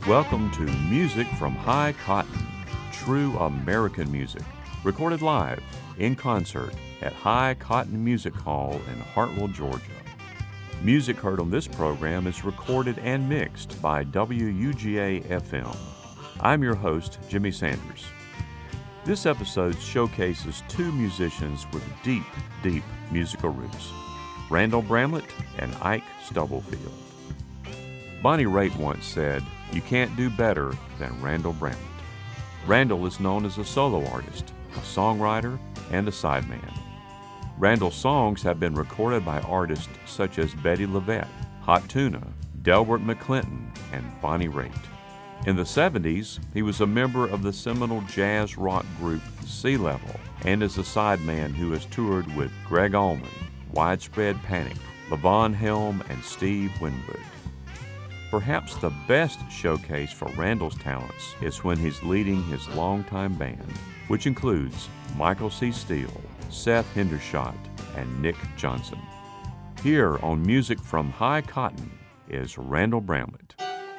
Welcome to Music from High Cotton, true American music, recorded live in concert at High Cotton Music Hall in Hartwell, Georgia. Music heard on this program is recorded and mixed by WUGA-FM. I'm your host, Jimmy Sanders. This episode showcases two musicians with deep, deep musical roots, Randall Bramlett and Ike Stubblefield. Bonnie Raitt once said, "You can't do better than Randall Bramlett." Randall is known as a solo artist, a songwriter, and a sideman. Randall's songs have been recorded by artists such as Betty LaVette, Hot Tuna, Delbert McClinton, and Bonnie Raitt. In the 70s, he was a member of the seminal jazz rock group Sea Level and is a sideman who has toured with Greg Allman, Widespread Panic, Levon Helm, and Steve Winwood. Perhaps the best showcase for Randall's talents is when he's leading his longtime band, which includes Michael C. Steele, Seth Hendershot, and Nick Johnson. Here on Music from High Cotton is Randall Bramlett.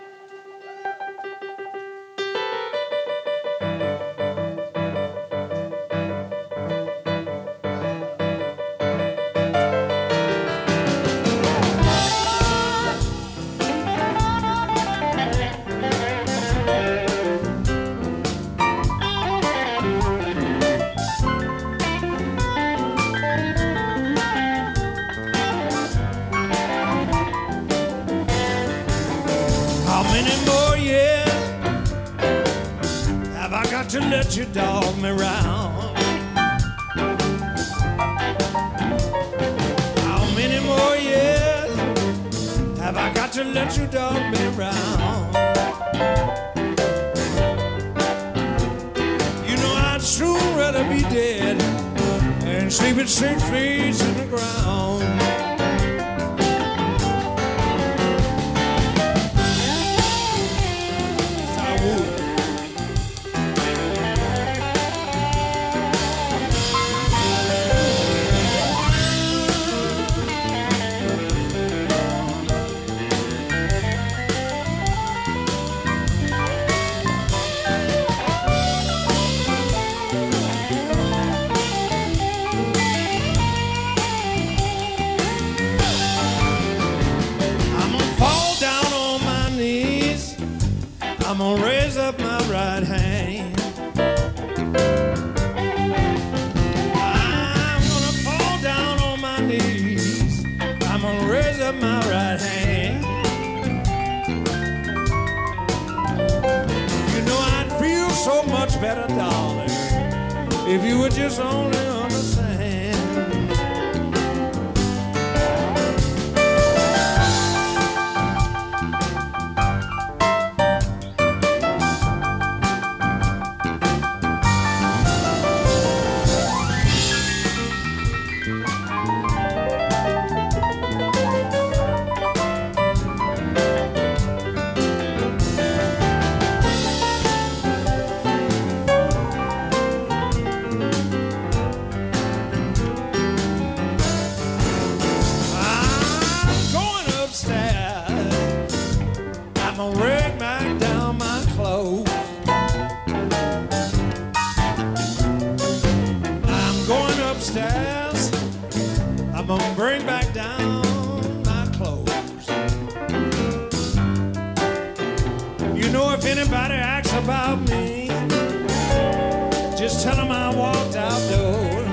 To let you dog me round. How many more years have I got to let you dog me round? You know I'd soon rather be dead and sleeping 6 feet in the ground. I'm gonna raise up my right hand. I'm gonna fall down on my knees. I'm gonna raise up my right hand. You know I'd feel so much better, darling, if you would just only understand. I'm gonna bring back down my clothes. You know, if anybody asks about me, just tell them I walked outdoors.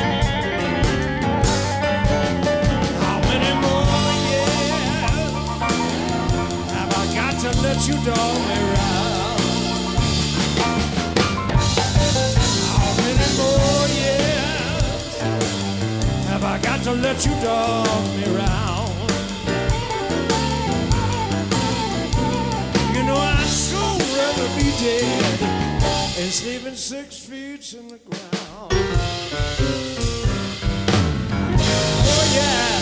How many more years have I got to let you dog me round? How many more years have I got to let you dog me round? You know I'd so rather be dead and sleeping 6 feet in the ground. Oh yeah.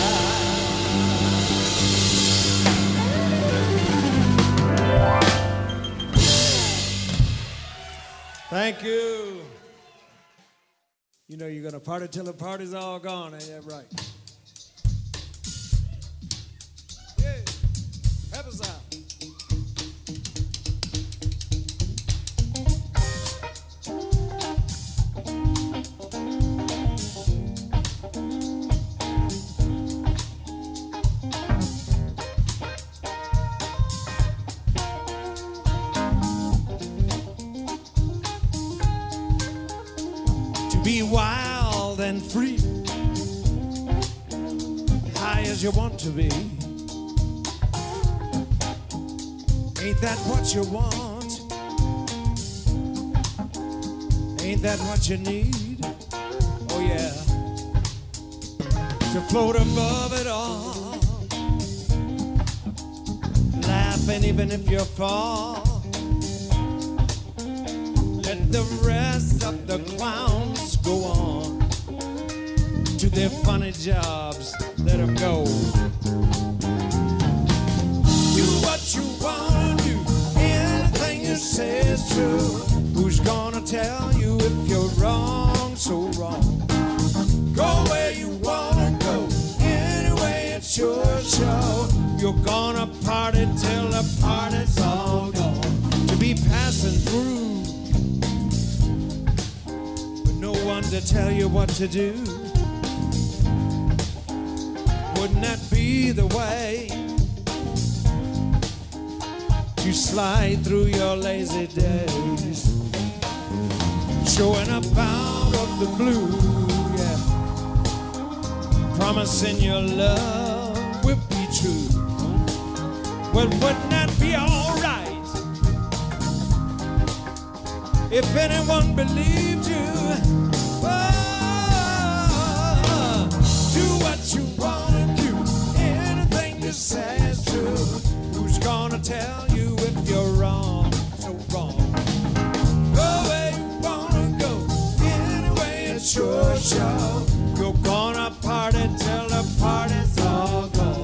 Thank you. You know you're gonna party till the party's all gone, ain't that right? Yeah, help us out. to be wild and free, high as you want to be. Ain't that what you want? Ain't that what you need? Oh yeah, to float above it all, laughing even if you fall. Let the rest of the clowns go on to their funny jobs, let them go. Do what you want to do, anything you say is true. Who's gonna tell you if you're wrong, so wrong? Go where you wanna go, anyway it's your show. You're gonna party till the party's all gone. To be passing through, no one to tell you what to do. Wouldn't that be the way to slide through your lazy days, showing up out of the blue, yeah, promising your love will be true? Well, wouldn't that be all right if anyone believed you? Oh, do what you wanna do, anything you say is true. Who's gonna tell you if you're wrong, so wrong? Go where you wanna go, anyway it's your show. You're gonna party till the party's all gone.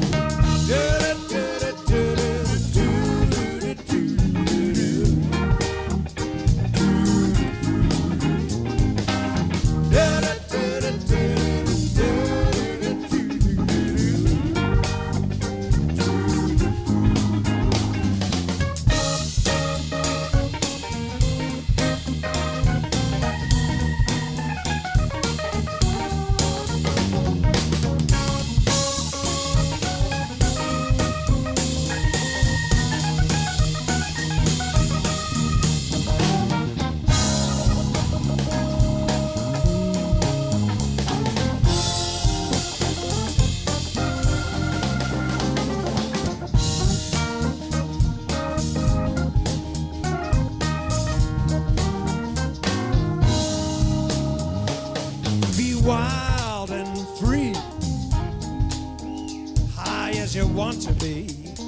Wild and free, high as you want to be.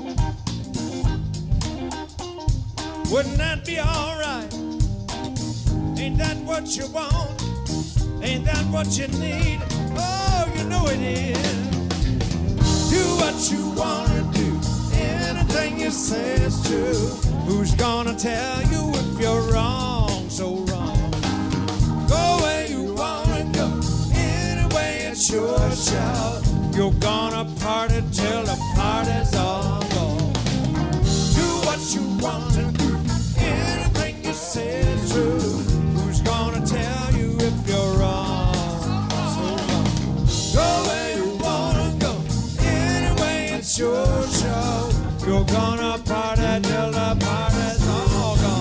Wouldn't that be all right? Ain't that what you want? Ain't that what you need? Oh, you know it is. Do what you want to do, anything you say is true. Who's gonna tell you if you're wrong, so wrong? Go where you wanna go, it's your show. You're gonna party till the party's all gone. Do what you want to do, anything you say is true. Who's gonna tell you if you're wrong, so wrong? Go where you wanna go, anyway it's your show. You're gonna party till the party's all gone.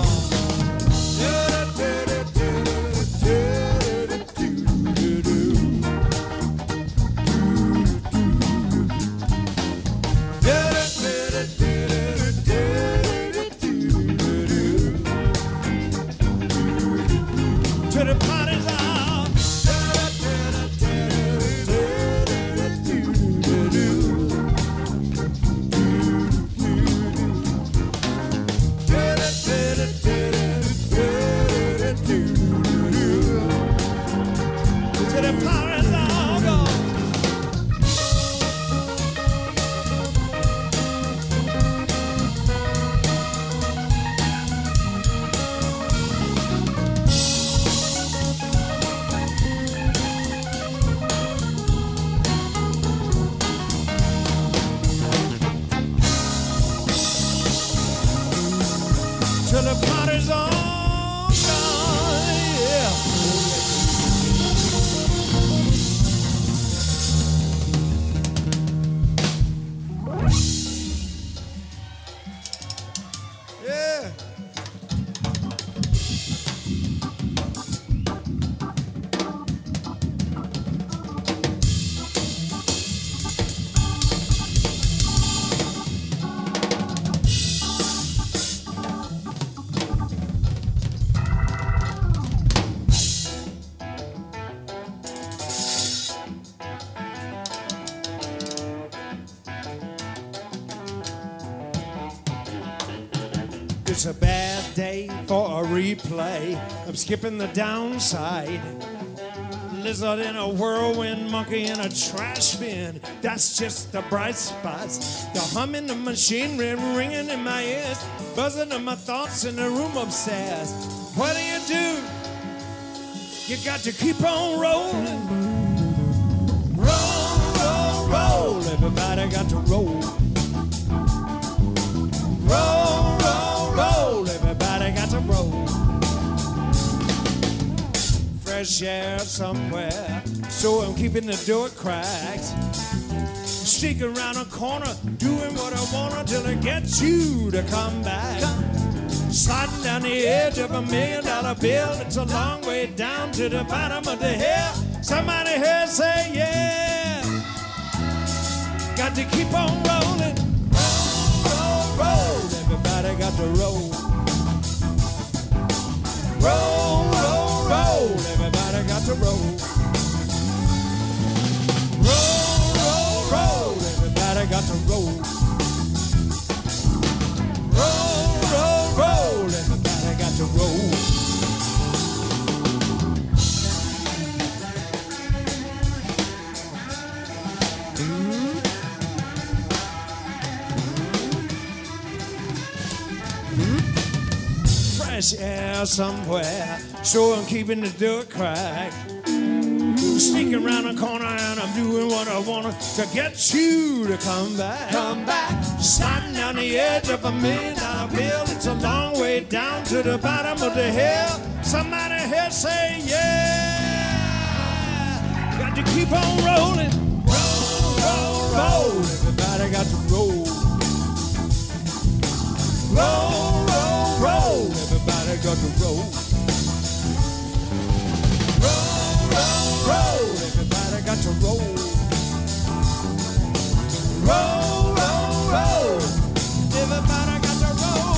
Till the party's all gone, yeah. It's a bad day for a replay. I'm skipping the downside. Lizard in a whirlwind, monkey in a trash bin. That's just the bright spots. The hum in the machinery ringing in my ears, buzzing in my thoughts in the room upstairs. What do? You got to keep on rolling. Roll, roll, roll. Everybody got to roll. Roll, roll, roll. Everybody got to roll. Fresh air somewhere, so I'm keeping the door cracked. Sneak around a corner, doing what I want till I get you to come back. Sliding down the edge of $1 million bill, it's a long way down to the bottom of the hill. Somebody here say yeah. Got to keep on rolling. Roll, roll, roll. Everybody got to roll. Roll, roll, roll. Everybody got to roll. Roll, roll, roll. Everybody got to roll. Roll, roll, roll. Everybody got to roll. Fresh air somewhere, so I'm keeping the door cracked. Sneaking around the corner and I'm doing what I want to get you to come back. Come back. Sliding down the edge of $1 million bill. It's a long way down to the bottom of the hill. Somebody here say yeah. Got to keep on rolling. Roll, roll, roll. Everybody got to roll. Roll, roll, roll. Everybody got to roll. Roll, everybody got to roll. Roll, roll, roll. Everybody got to roll.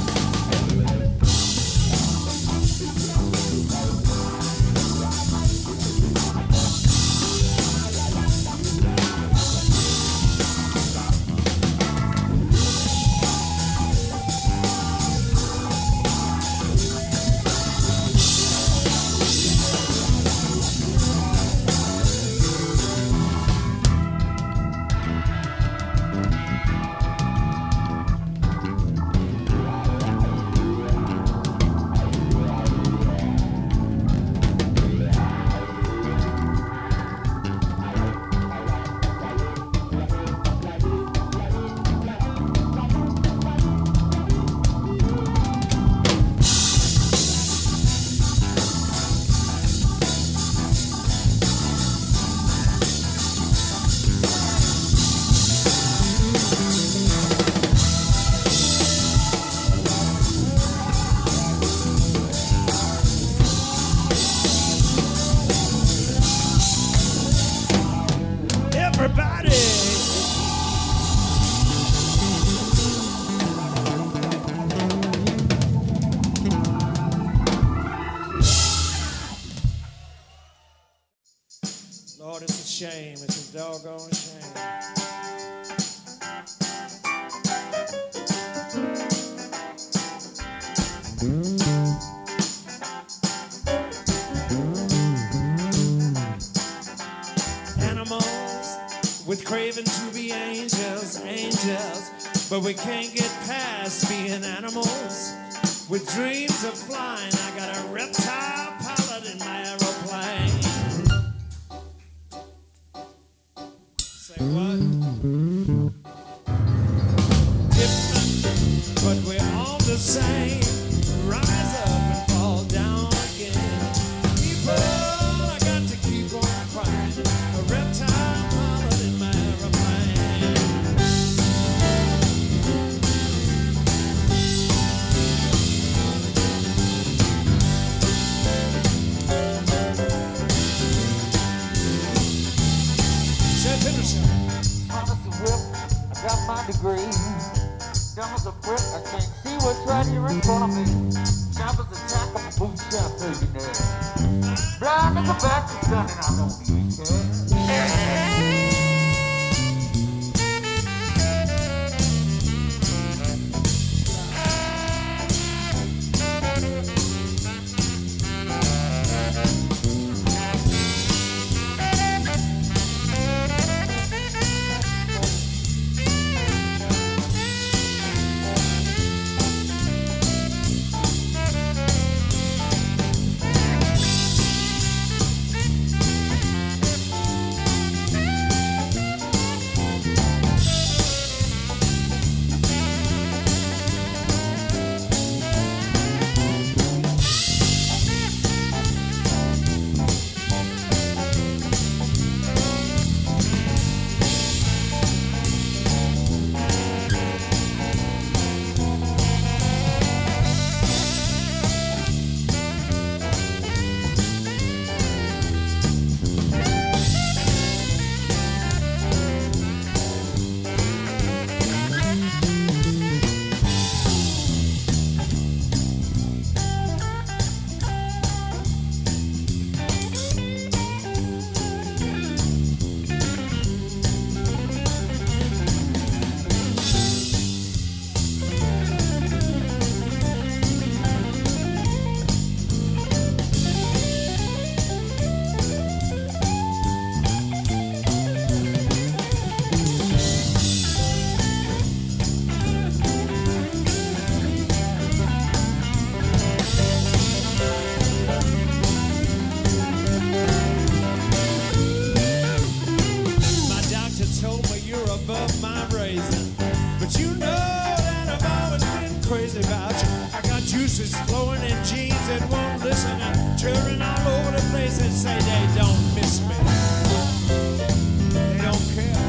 Lord, it's a shame. It's a doggone shame. Animals with craving to be angels, angels, but we can't get past being animals with dreams of flying. I got a reptile pilot in my aeroplane. Say what? Different, but we're all the same. Rise up and fall down again. People, I got to keep on crying. A reptile pilot in my aeroplane. Say finish it. Honest a whip, I got my degree. Dumb as a brick, I can't see what's right here in front of me. Sharp as a tack, I'm a boot shop millionaire. Blind as a Baptist gun and I don't even care. I got juices flowing in jeans that won't listen, and children all over the place that say they don't miss me. They don't care.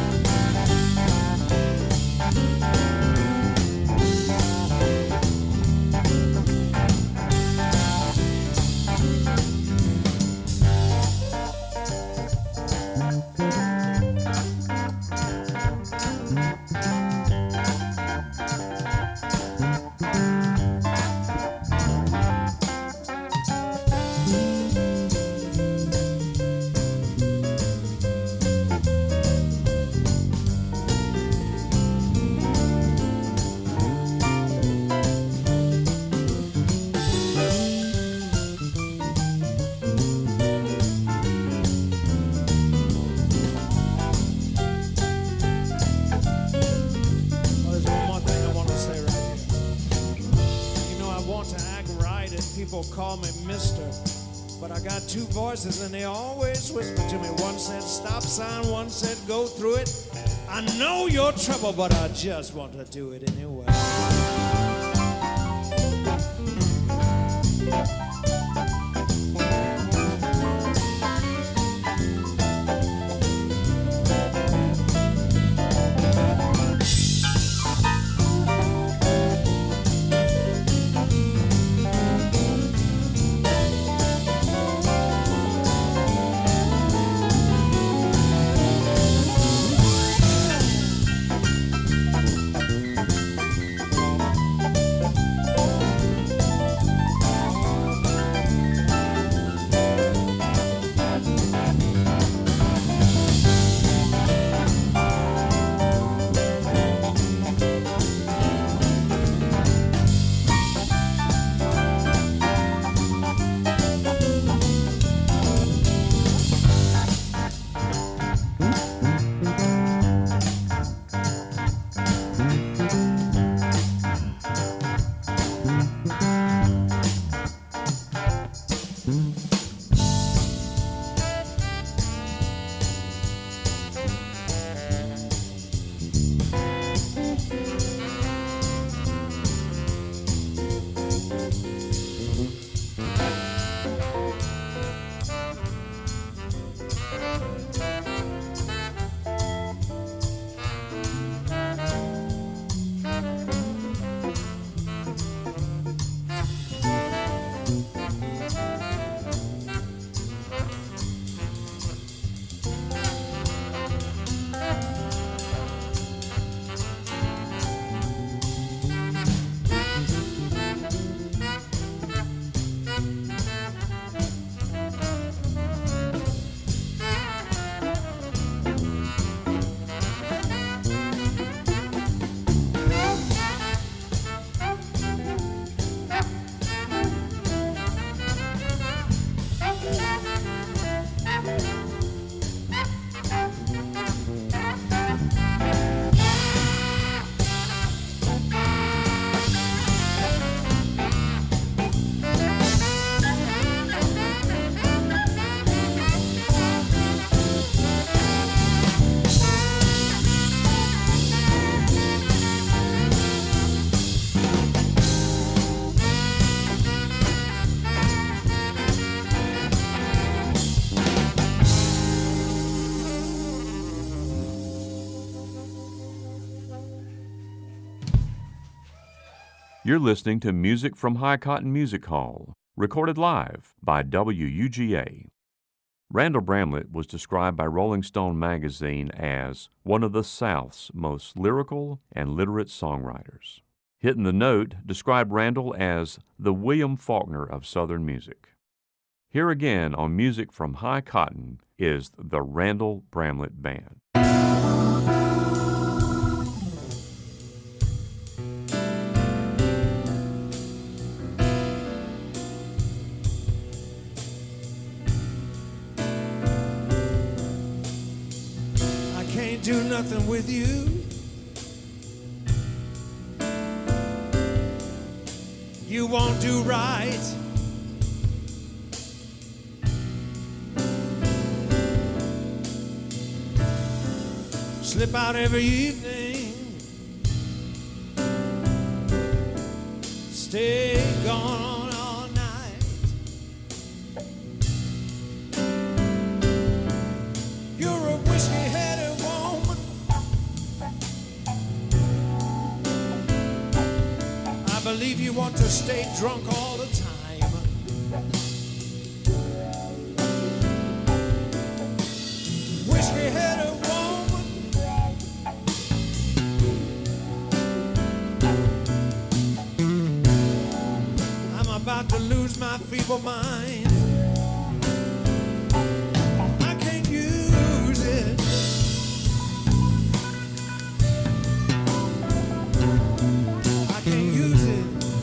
People call me Mister, but I got two voices and they always whisper to me. One said stop sign, one said go through it. I know your trouble, but I just want to do it anyway. You're listening to music from High Cotton Music Hall, recorded live by WUGA. Randall Bramlett was described by Rolling Stone magazine as one of the South's most lyrical and literate songwriters. Hitting the Note described Randall as the William Faulkner of Southern music. Here again on Music from High Cotton is the Randall Bramlett Band. Do nothing with you. You won't do right. Slip out every evening. stay gone all night. You're a whiskey-headed woman. I believe you want to stay drunk all the time. Whiskey-headed woman. I'm about to lose my feeble mind. I can't use it. I can't use it.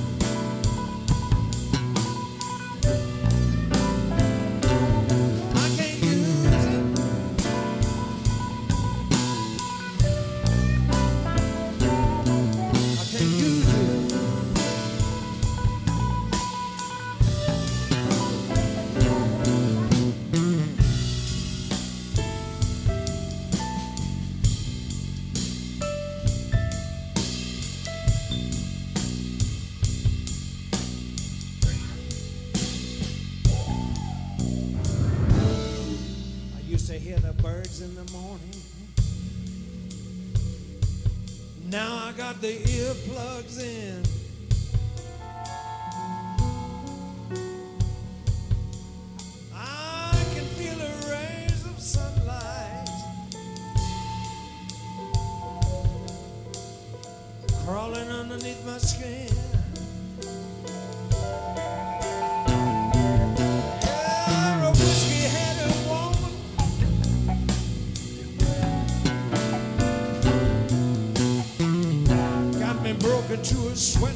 I can't use it. I can't use it. I used to hear the birds in the morning. Now I got the earplugs in. I can feel the rays of sunlight crawling underneath my skin. You're a whiskey-headed woman. Got me broken to a sweat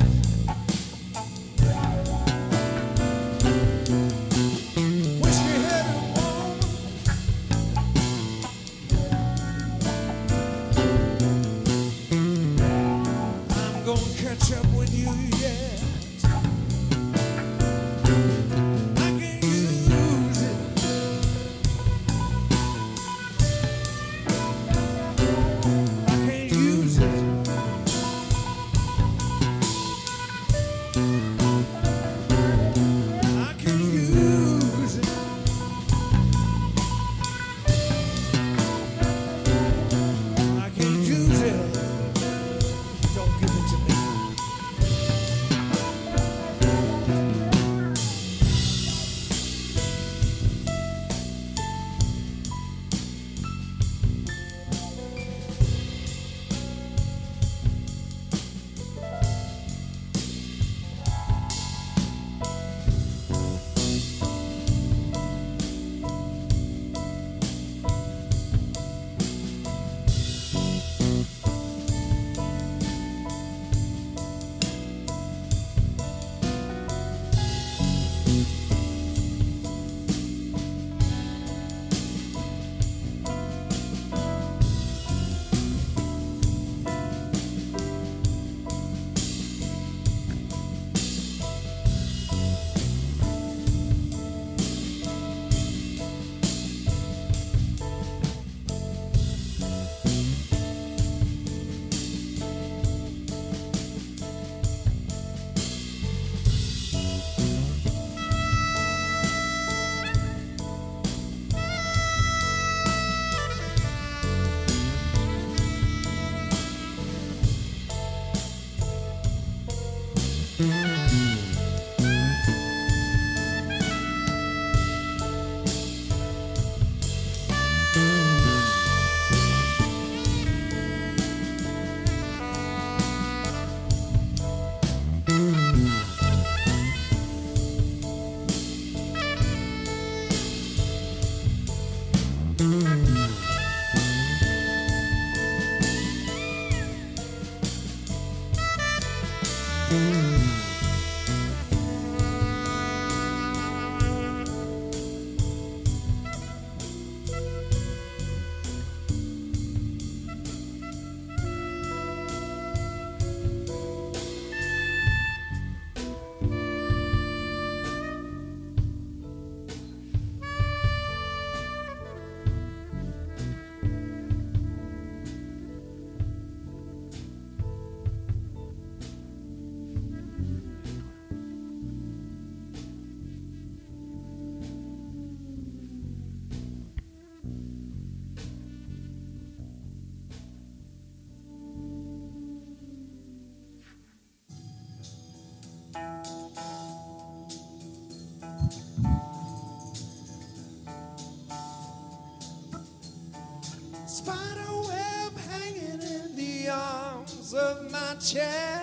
chair.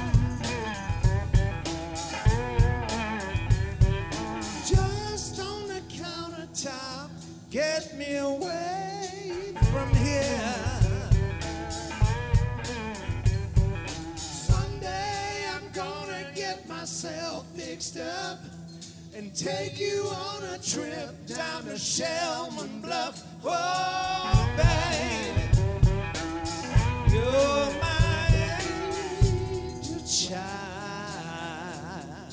Just on the countertop, get me away from here. Someday I'm gonna get myself fixed up and take you on a trip down to Shellman Bluff. Oh, baby, you're my angel child.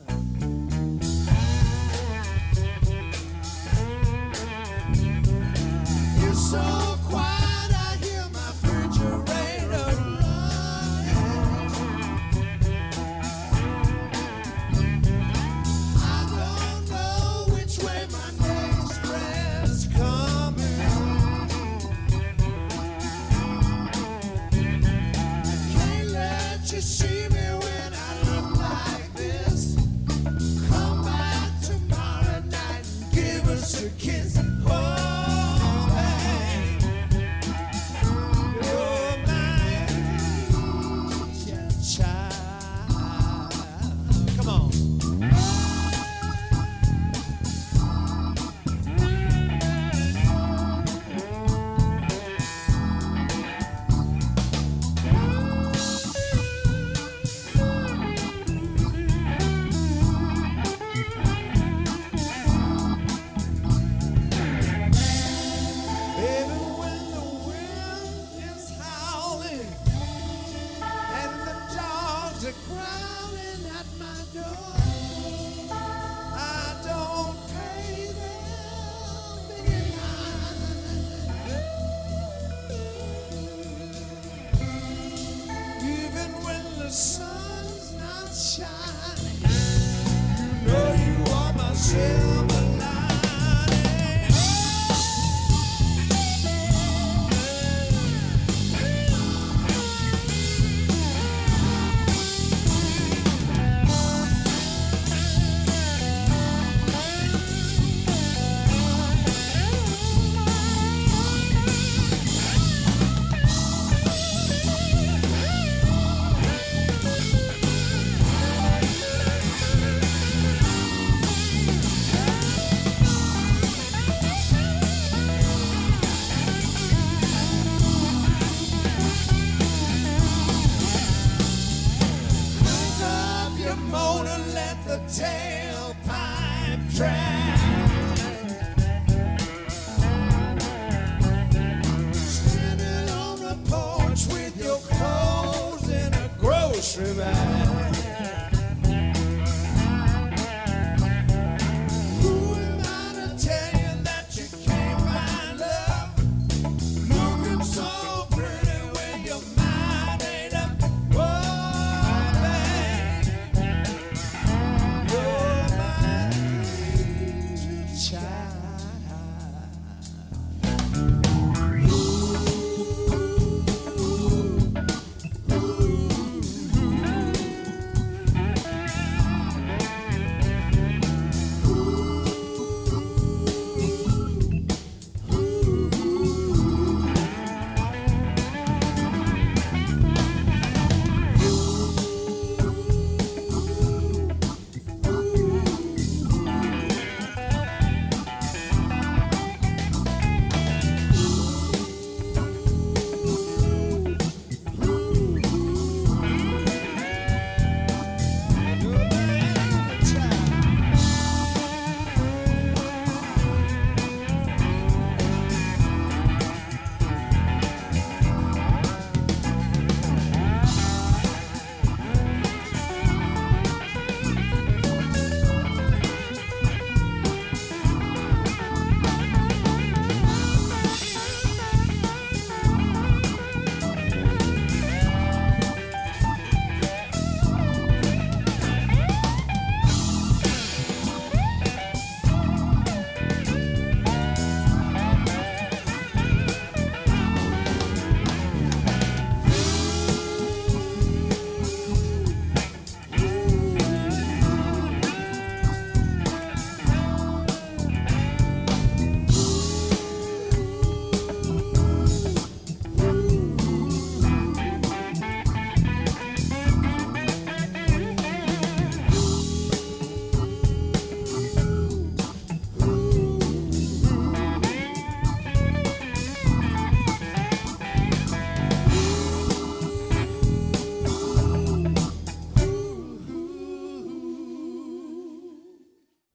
You're so quiet, I hear my refrigerator running. I don't know which way my next breath's coming. Can't let you see me when I look like this. Come back tomorrow night and give us a kiss. Oh, babe, you're my angel child. Come on. Baby, when the wind is howling and the dogs are growling at my door, I don't pay them any mind. Even when the sun's not shining, you know you are my silver lining. Crank up your motor, let the tailpipe drag. Standing on the porch with your clothes in a grocery bag. Who am I to tell you that you can't find love? Looking so pretty when your mind ain't up. Oh, babe, you're my angel child.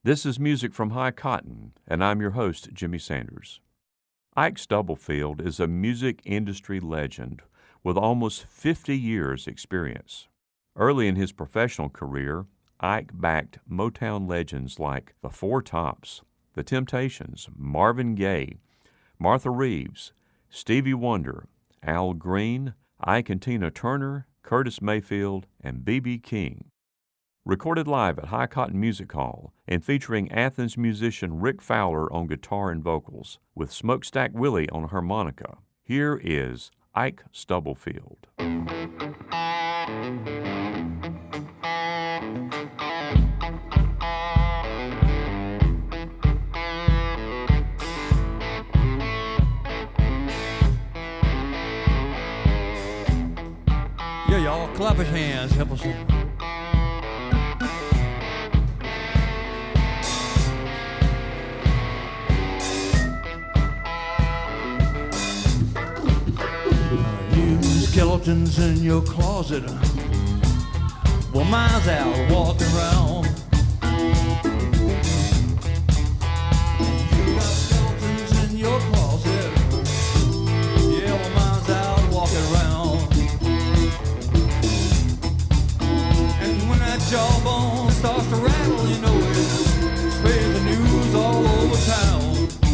This is Music from High Cotton, and I'm your host, Jimmy Sanders. Ike Stubblefield is a music industry legend with almost 50 years' experience. Early in his professional career, Ike backed Motown legends like the Four Tops, the Temptations, Marvin Gaye, Martha Reeves, Stevie Wonder, Al Green, Ike and Tina Turner, Curtis Mayfield, and B.B. King. Recorded live at High Cotton Music Hall and featuring Athens musician Rick Fowler on guitar and vocals, with Smokestack Willie on harmonica, here is Ike Stubblefield. Yeah, y'all, clap your hands, help us. Skeletons in your closet, well, mine's out walking around. You got skeletons in your closet, yeah, well, mine's out walking around. And when that jawbone starts to rattle, you know it spreads the news all over town.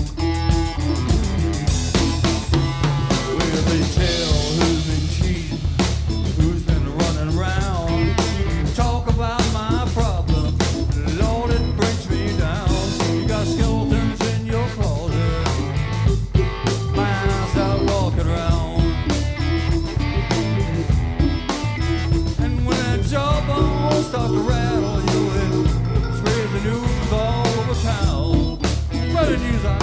Well, they tell who's been cheating, who's been running around. Talk about my problem, Lord, it brings me down. You got skeletons in your closet, mine's out walking around. And when that jawbone starts to rattle, you know it spreads the news all over town. Spread the news out.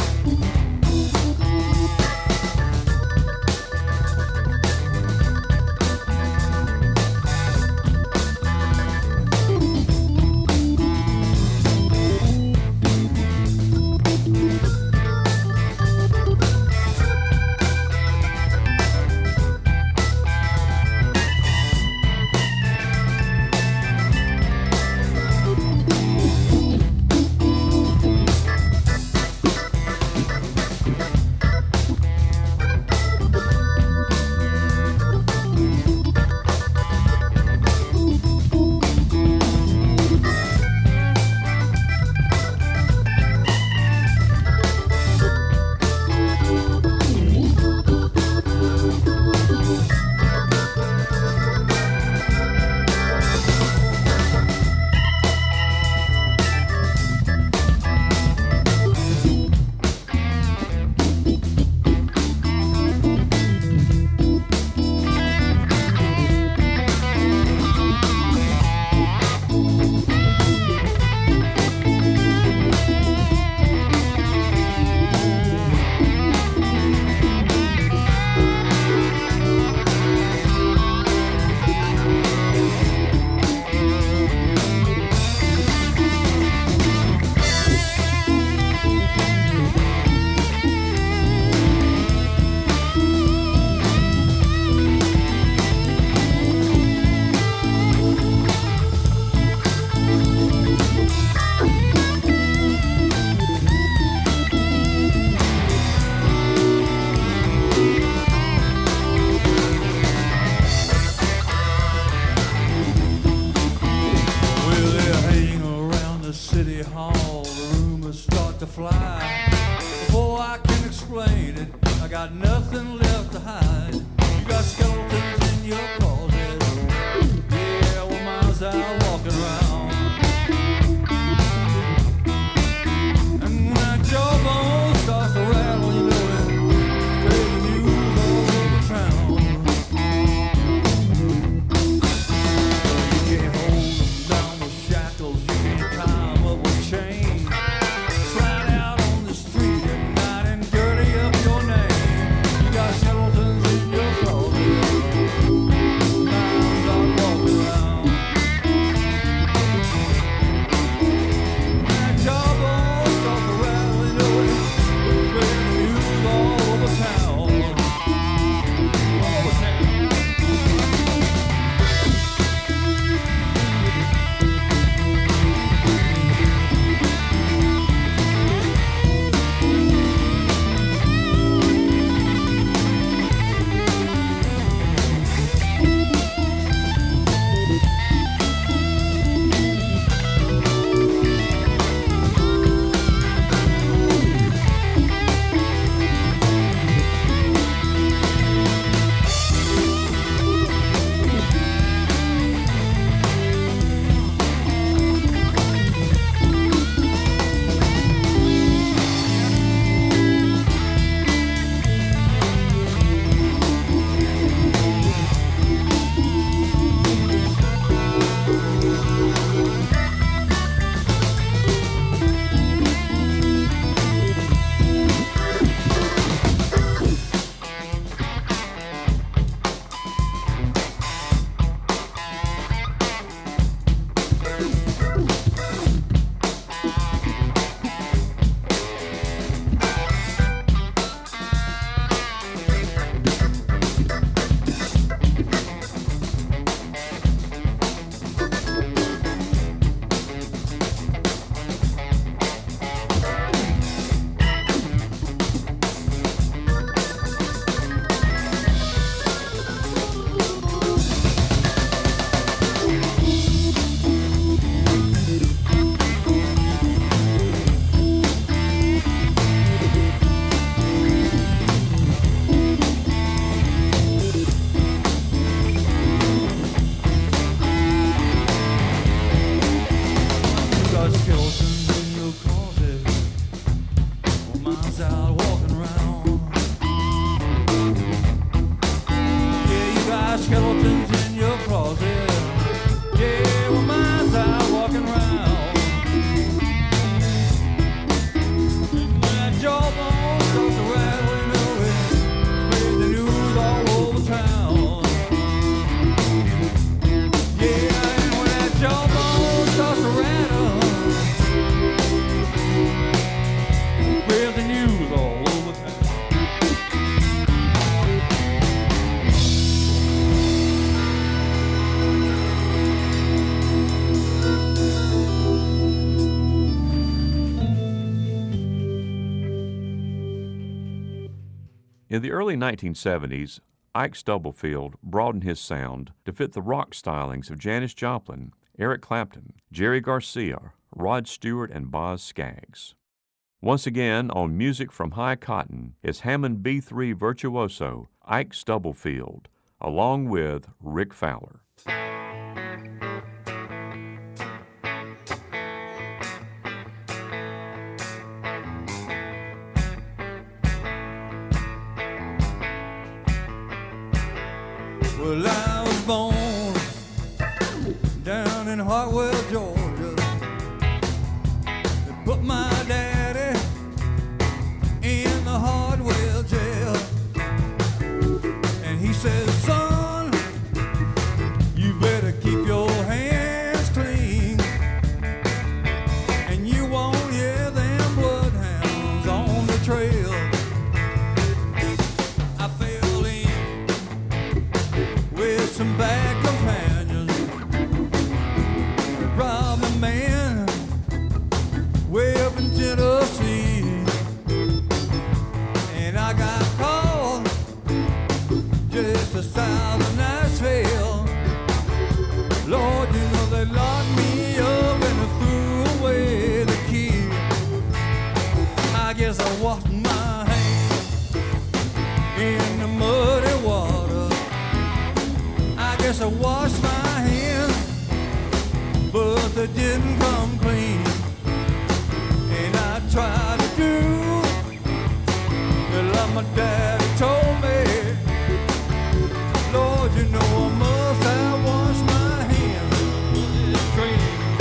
In the early 1970s, Ike Stubblefield broadened his sound to fit the rock stylings of Janis Joplin, Eric Clapton, Jerry Garcia, Rod Stewart, and Boz Scaggs. Once again, on Music from High Cotton is Hammond B3 virtuoso Ike Stubblefield, along with Rick Fowler. Well, I was born down in Hartwell, Georgia. They put my daddy in the Hartwell jail. And he says, son, you better keep your hands clean. And you won't hear them bloodhounds on the trail. I fell in with some bad companions, robbed a man way up in Tennessee, and I got caught just south of Nashville. Lord, you know they locked me up and threw away the key. I guess I washed my hands in the muddy water. I guess I washed my hands, but they didn't come clean. And I tried to do like my daddy told me. Lord, you know I must have washed my hands in this cream.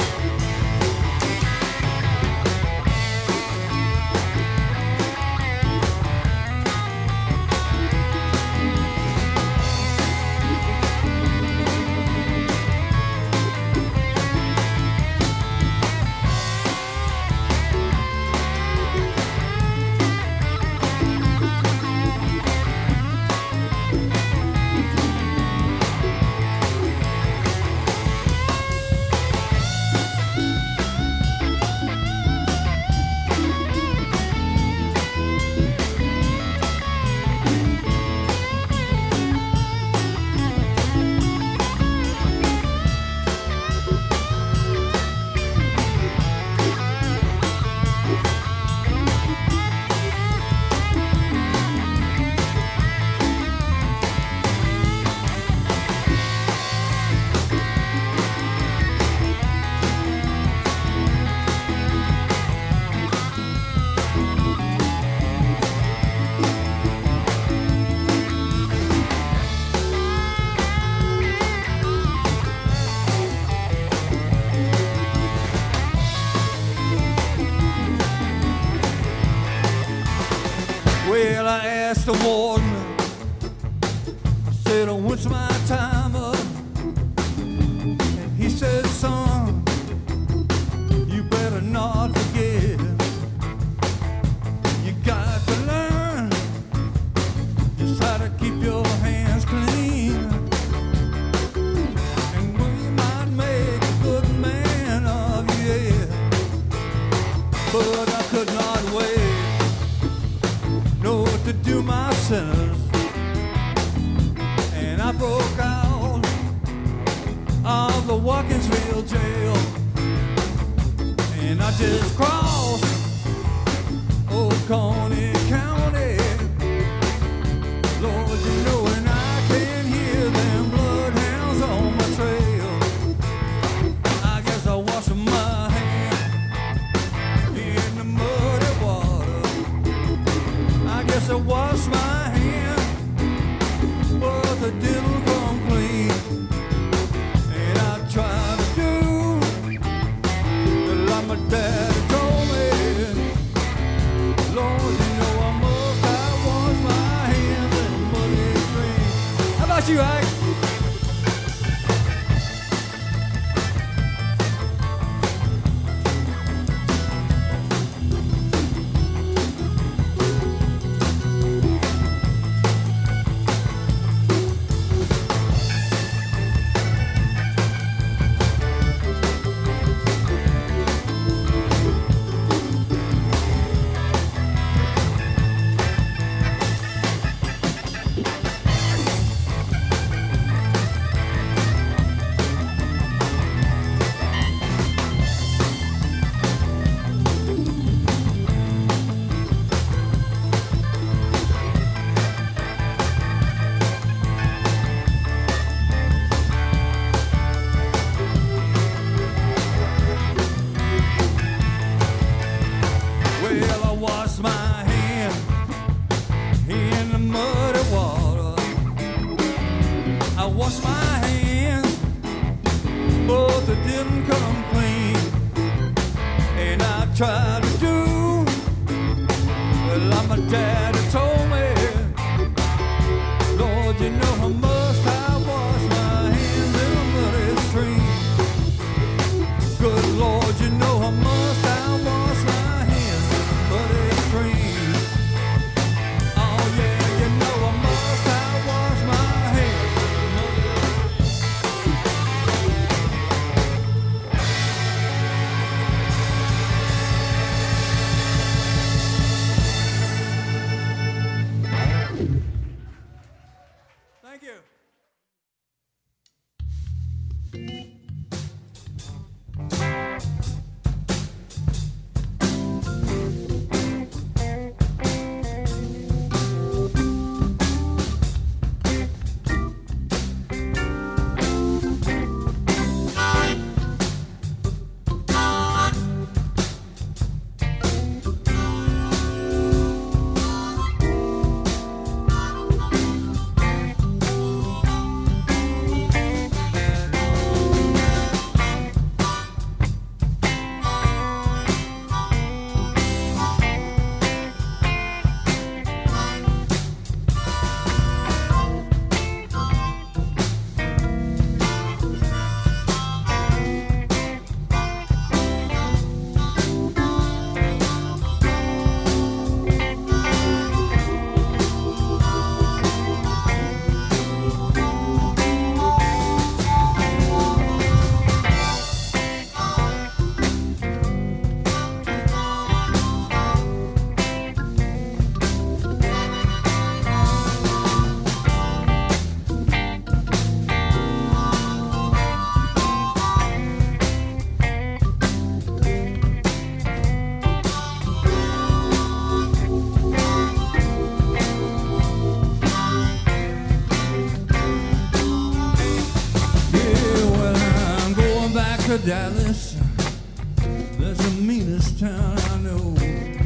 Well, I asked the warden, I said, when's my time up? And he said, son, you better not forget. You got to learn just how to keep your hands clean. And we might make a good man of you, yeah. But I could not wait. Know what to do my sinners, and I broke out of the Watkinsville jail, and I just crossed Old Coney County. Lord, you know, and I can hear them bloodhounds on my trail. I guess I washed my hands in the muddy water. I guess I washed my hands, but they didn't come clean. And I tried to do like my daddy told me. Lord, you know I must have washed my hands in a muddy stream. How about you, Ike? try to do. Well, my daddy told me, Lord, you know I must have washed my hands in a muddy stream. Good Lord, you know I must have washed my hands in a muddy stream. Oh yeah, you know I must have washed my hands in a muddy stream. Thank you. Dallas, that's the meanest town I know.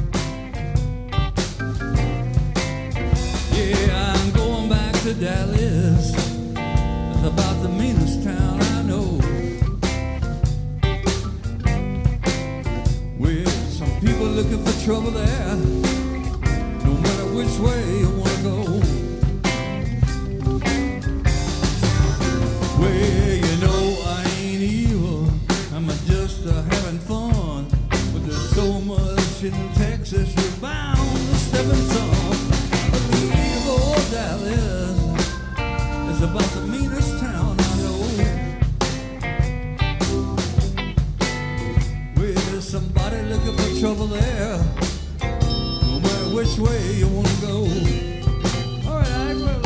Yeah, I'm going back to Dallas, that's about the meanest town I know. Well, some people looking for trouble there, no matter which way you wanna go. Well, you know I ain't evil, I'm just having fun, but there's so much in Texas you're bound to step in some. Believe old Dallas is about the meanest town I know. Well, somebody looking for trouble there, no matter which way you wanna go. All right, well.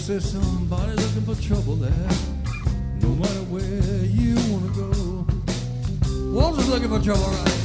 Waltz says somebody looking for trouble there. No matter where you wanna go. Waltz is looking for trouble, right?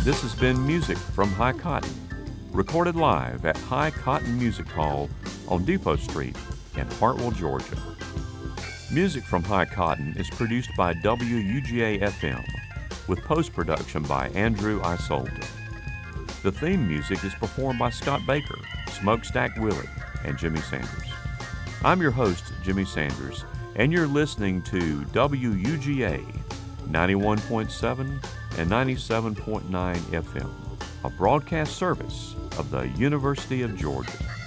this has been Music from High Cotton, recorded live at High Cotton Music Hall on Depot Street in Hartwell, Georgia. Music from High Cotton is produced by WUGA-FM, with post-production by Andrew Isolde. The theme music is performed by Scott Baker, Smokestack Willie, and Jimmy Sanders. I'm your host, Jimmy Sanders, and you're listening to WUGA 91.7 and 97.9 FM, a broadcast service of the University of Georgia.